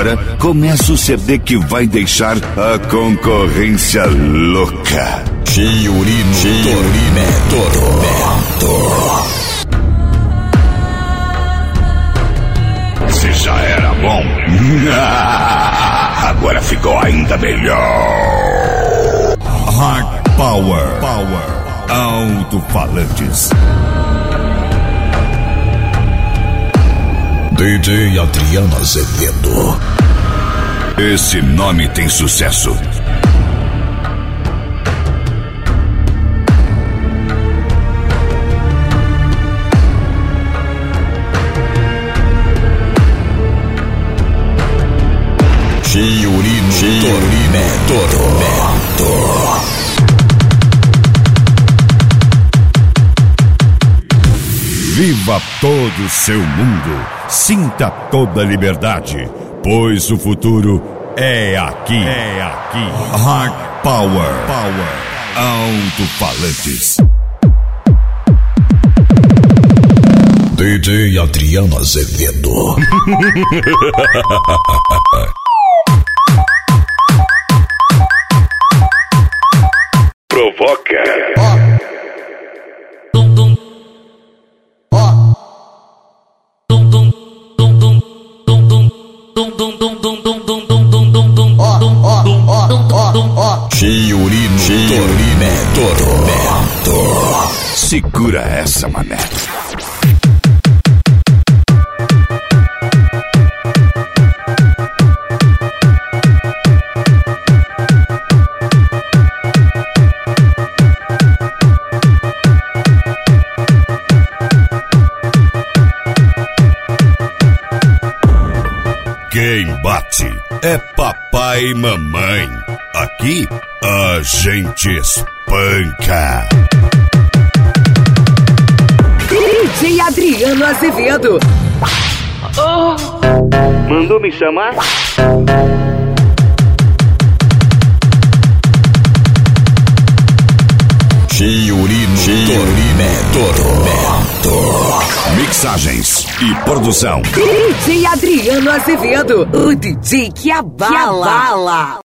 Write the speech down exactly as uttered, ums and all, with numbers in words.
agora começa o C D que vai deixar a concorrência louca. Chiurino Tormento. Se já era bom, agora ficou ainda melhor. Hard Power, Power, Alto-falantes. D J Adriano Azevedo. Esse nome tem sucesso. Chiurino Tormento. Viva todo o seu mundo, sinta toda a liberdade, pois o futuro é aqui, é aqui. Hard Power, Power, Alto-falantes. D J Adriano Azevedo. Provoca. Chiurino Tormento. Segura essa, mané. Quem bate é papai e mamãe. Aqui a gente espanca. D J Adriano Azevedo. Oh. Mandou me chamar? Chiurino Tormento. Mixagens e produção. D J Adriano Azevedo. O D J que abala. Que abala.